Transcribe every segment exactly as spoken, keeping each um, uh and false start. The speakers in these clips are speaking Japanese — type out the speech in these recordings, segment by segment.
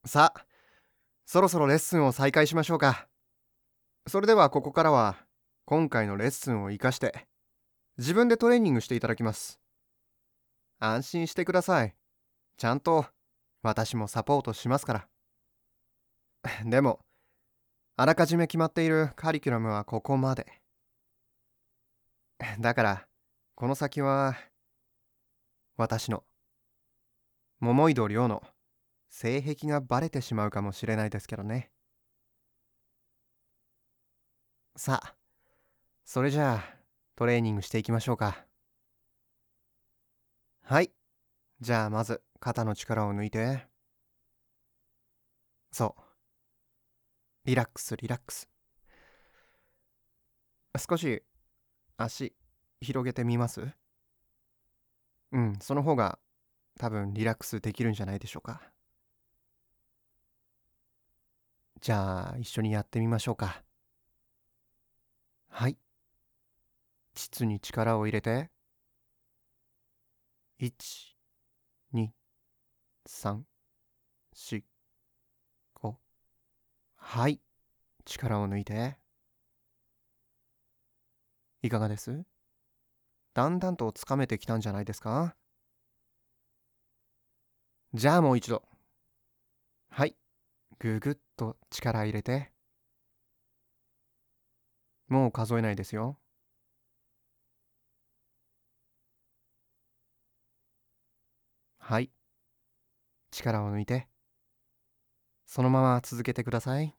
さあ、そろそろレッスンを再開しましょうか。それではここからは、今回のレッスンを活かして、自分でトレーニングしていただきます。安心してください。ちゃんと、私もサポートしますから。でも、あらかじめ決まっているカリキュラムはここまで。だから、この先は、私の、桃井戸亮の性癖がバレてしまうかもしれないですけどね。さあ、それじゃあ、トレーニングしていきましょうか。はい。じゃあまず肩の力を抜いて。そう。リラックスリラックス。少し足広げてみます？うん、その方が多分リラックスできるんじゃないでしょうか。じゃあ一緒にやってみましょうか。はい。膣に力を入れて。いち、に、さん、し、ご。はい。力を抜いて。いかがです？だんだんとつかめてきたんじゃないですか？じゃあもう一度。はい。ぐぐっと力入れて。もう数えないですよ。はい。力を抜いて。そのまま続けてください。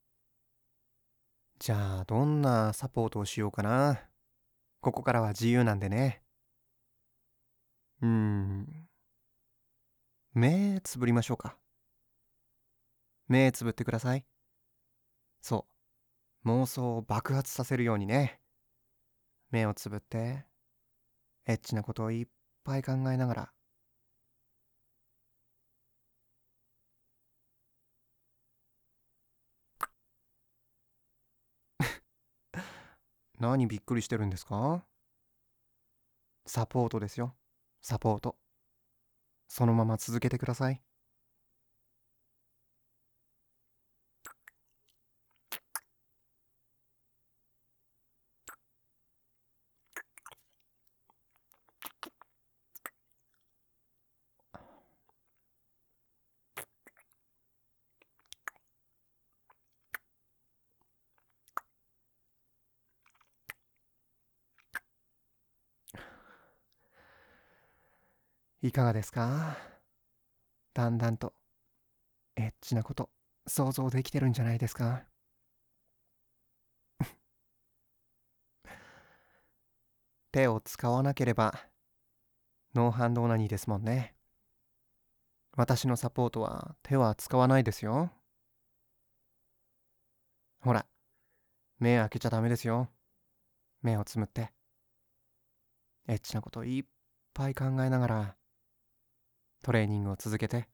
じゃあ、どんなサポートをしようかな。ここからは自由なんでね。うーん。目つぶりましょうか。目つぶってください。そう。妄想を爆発させるようにね。目をつぶって、エッチなことをいっぱい考えながら。何びっくりしてるんですか？サポートですよ。サポート。そのまま続けてください。いかがですか？だんだんとエッチなこと想像できてるんじゃないですか？手を使わなければノーハンドオナニーですもんね。私のサポートは手は使わないですよ。ほら、目開けちゃダメですよ。目をつむって、エッチなこといっぱい考えながらトレーニングを続けて。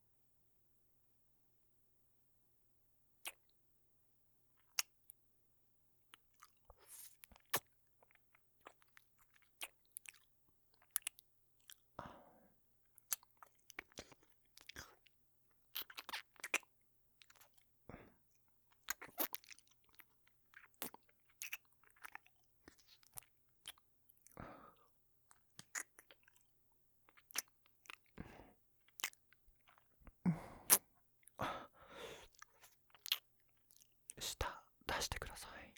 舌出してください。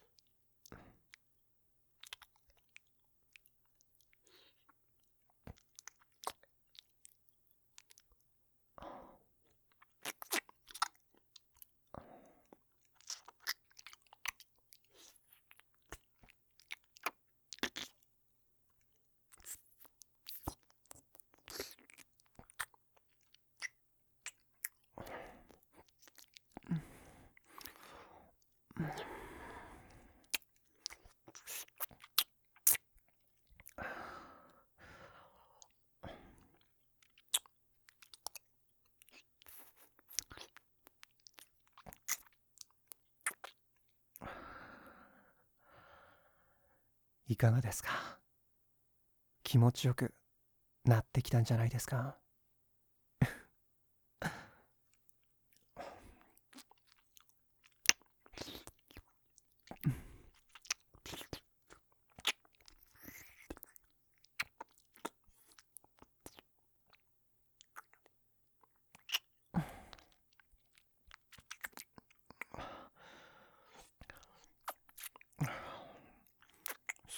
いかがですか？気持ちよくなってきたんじゃないですか？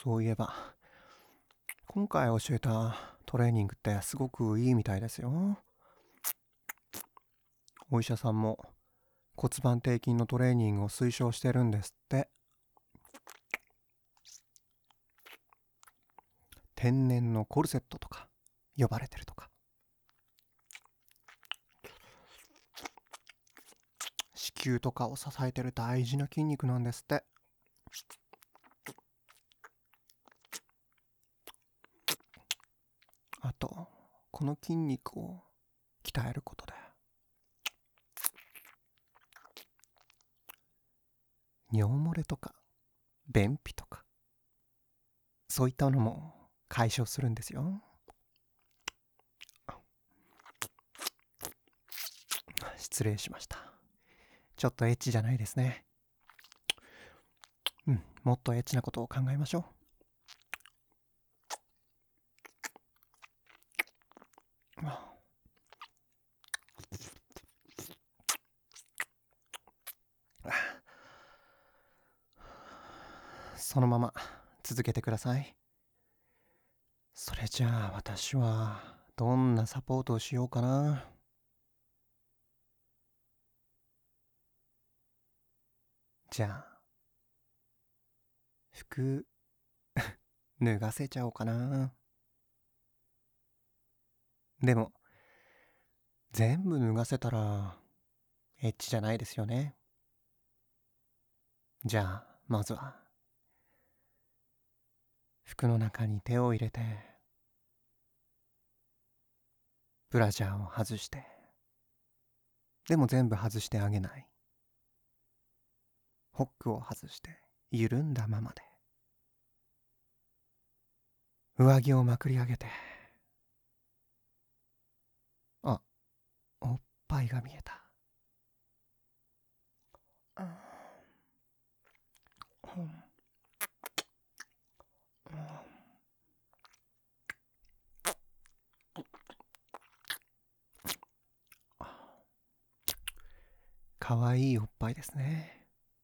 そういえば、今回教えたトレーニングってすごくいいみたいですよ。お医者さんも骨盤底筋のトレーニングを推奨してるんですって。天然のコルセットとか呼ばれてるとか。子宮とかを支えてる大事な筋肉なんですって。あと、この筋肉を鍛えることで尿漏れとか便秘とかそういったのも解消するんですよ。失礼しました。ちょっとエッチじゃないですね。うん、もっとエッチなことを考えましょう。そのまま続けてください。それじゃあ私はどんなサポートをしようかな。じゃあ服脱がせちゃおうかな。でも全部脱がせたらエッチじゃないですよね。じゃあまずは服の中に手を入れてブラジャーを外して、でも全部外してあげない。ホックを外して緩んだままで上着をまくり上げて、あ、おっぱいが見えた。かわいいおっぱいですね。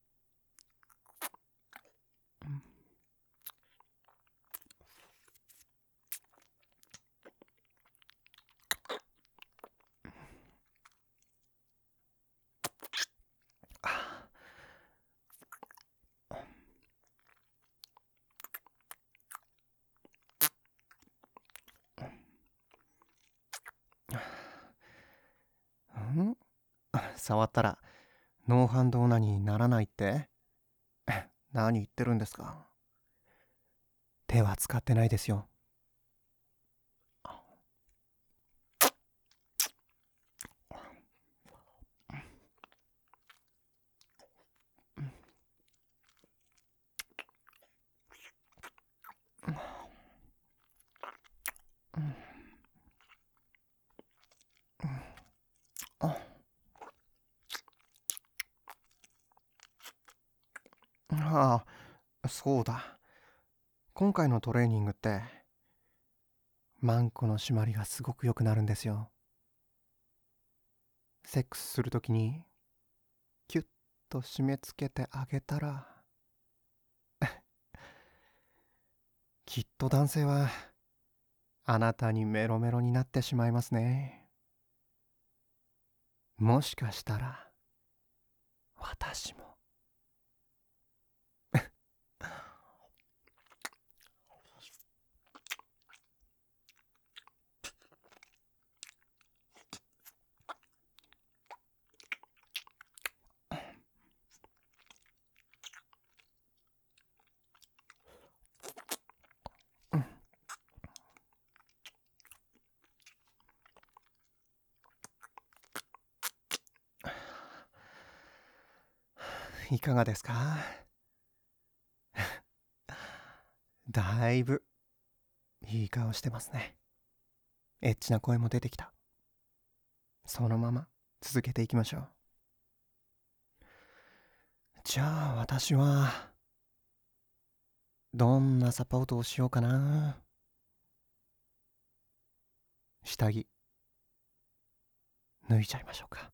ん触ったらノーハンドオナニーにならないって何言ってるんですか。手は使ってないですよ。ああ、そうだ。今回のトレーニングってマンコの締まりがすごく良くなるんですよ。セックスするときにキュッと締め付けてあげたらきっと男性はあなたにメロメロになってしまいますね。もしかしたら私も。いかがですか。だいぶいい顔してますね。エッチな声も出てきた。そのまま続けていきましょう。じゃあ私はどんなサポートをしようかな。下着脱いちゃいましょうか。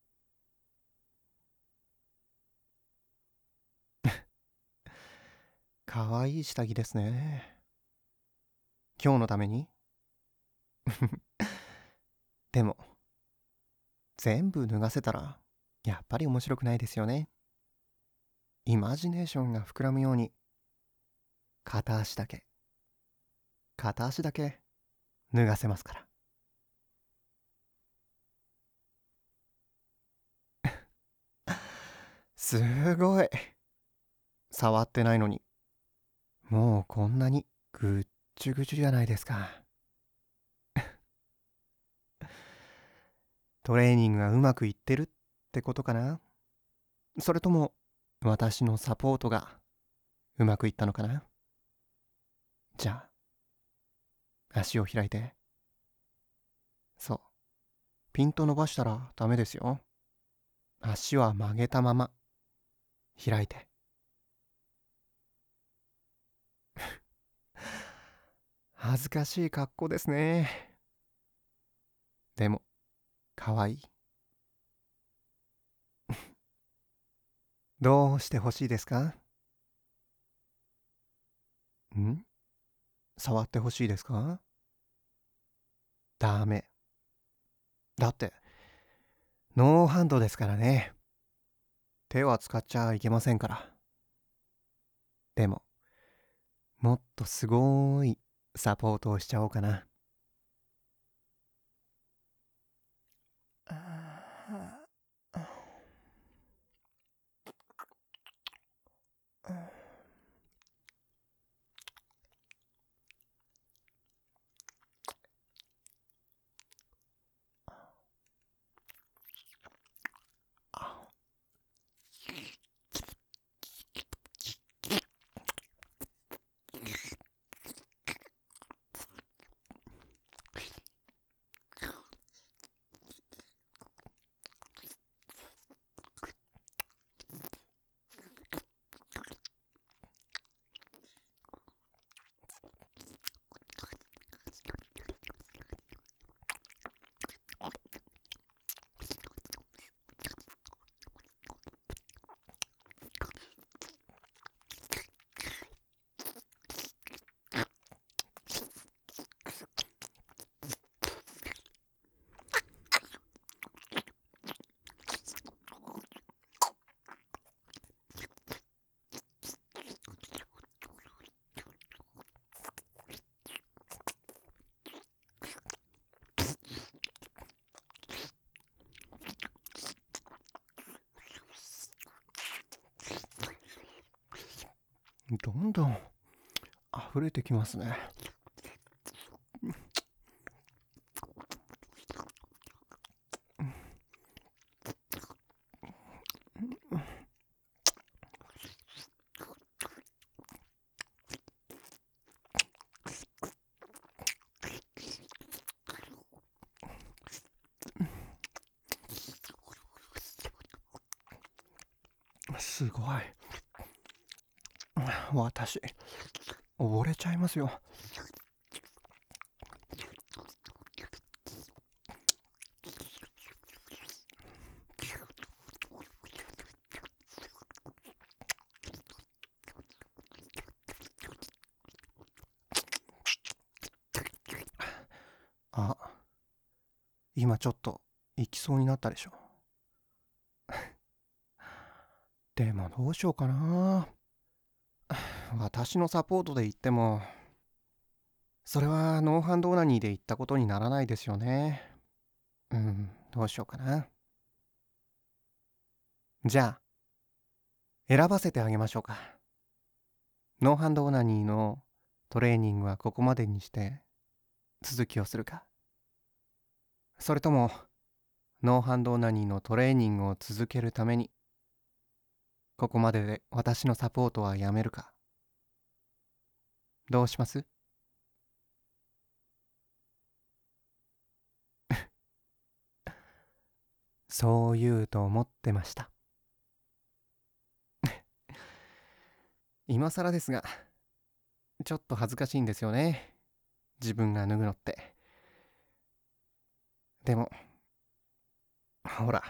かわいい下着ですね。 今日のためにでも、全部脱がせたら、やっぱり面白くないですよね。イマジネーションが膨らむように、片足だけ、片足だけ脱がせますから。すごい。触ってないのに、もうこんなにぐっちゅぐちゅじゃないですか。トレーニングがうまくいってるってことかな。それとも私のサポートがうまくいったのかな。じゃあ足を開いて。そう、ピンと伸ばしたらダメですよ。足は曲げたまま開いて。恥ずかしい格好ですね。でもかわいい。どうしてほしいですか？ん？触ってほしいですか？ダメ。だってノーハンドですからね。手は使っちゃいけませんから。でももっとすごいサポートをしちゃおうかな。どんどん溢れてきますね。すごい。私溺れちゃいますよ。あ、今ちょっと行きそうになったでしょ。でもどうしようかな。私のサポートで言っても、それはノーハンドオナニーで言ったことにならないですよね。うん、どうしようかな。じゃあ、選ばせてあげましょうか。ノーハンドオナニーのトレーニングはここまでにして続きをするか。それとも、ノーハンドオナニーのトレーニングを続けるために、ここまでで私のサポートはやめるか。どうします？そう言うと思ってました。今更ですが、ちょっと恥ずかしいんですよね。自分が脱ぐのって。でも、ほら、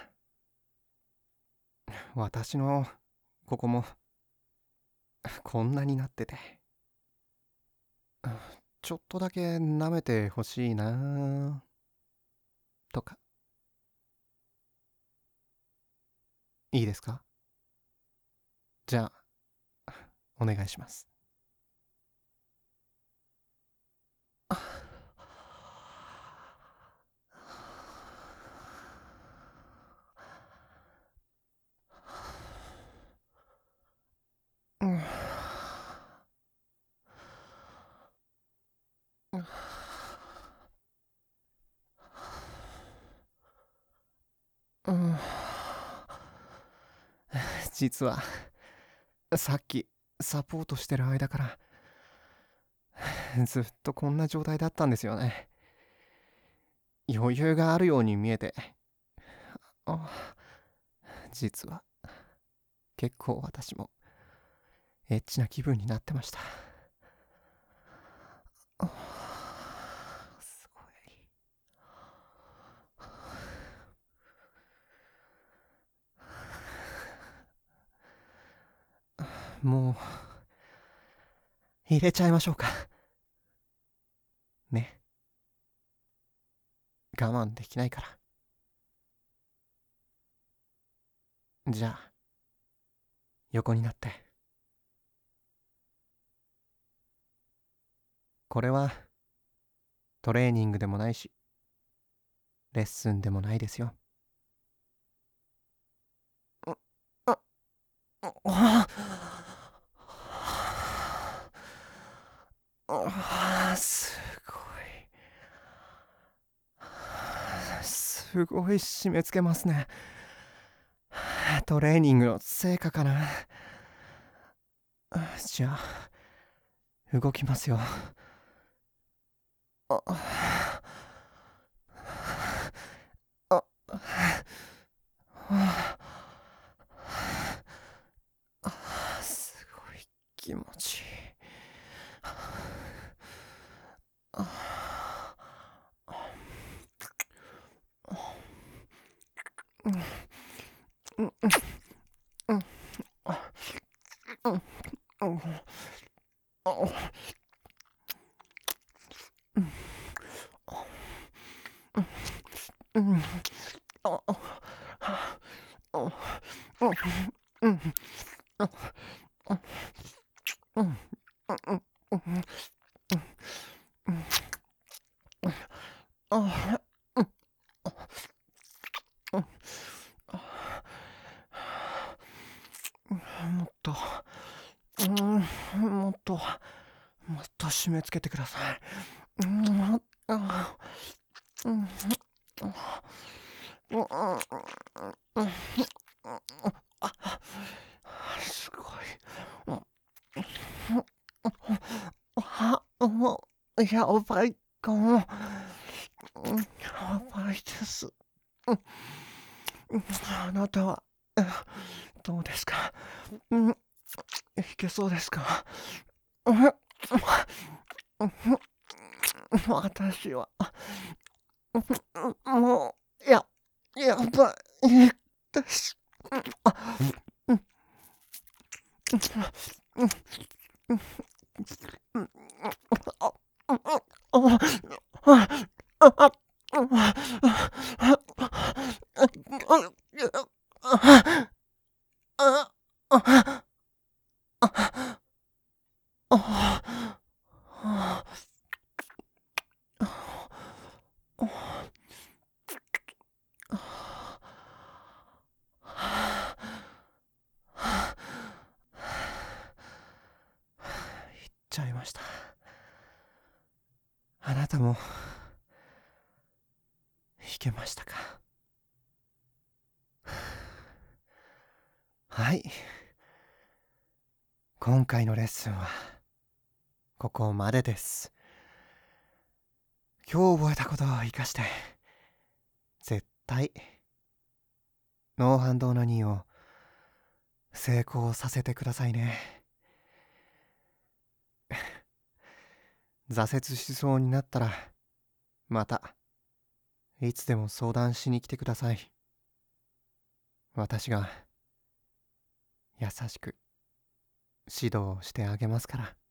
私のここもこんなになってて。 ちょっとだけ舐めてほしいなとか。いいですか？じゃあお願いします。うんうん実はさっきサポートしてる間からずっとこんな状態だったんですよね。余裕があるように見えて、あ、実は結構私もエッチな気分になってました。あ、すごい。もう入れちゃいましょうかね。我慢できないから。じゃあ横になって。これはトレーニングでもないしレッスンでもないですよ。あああ、すごいすごい締め付けますね。トレーニングの成果かな。じゃあ動きますよ。あああ、すごい気持ちいい。もっと、うん、もっと、もっと締め付けてください。うん、あ、うん、うん、うん、すごい。あ、もう、やばいかも。やばいです。あなたは、どうですか？うん、いけそうですか？私は、もう、や、やばいです。あ、うん、うん、うん、うん、あ、あ、あ、あ、あ、ちゃいました。あなたも弾けましたか？はい、今回のレッスンはここまでです。今日覚えたことを生かして絶対ノーハンドオナニーを成功させてくださいね。挫折しそうになったらまたいつでも相談しに来てください。私が優しく指導してあげますから。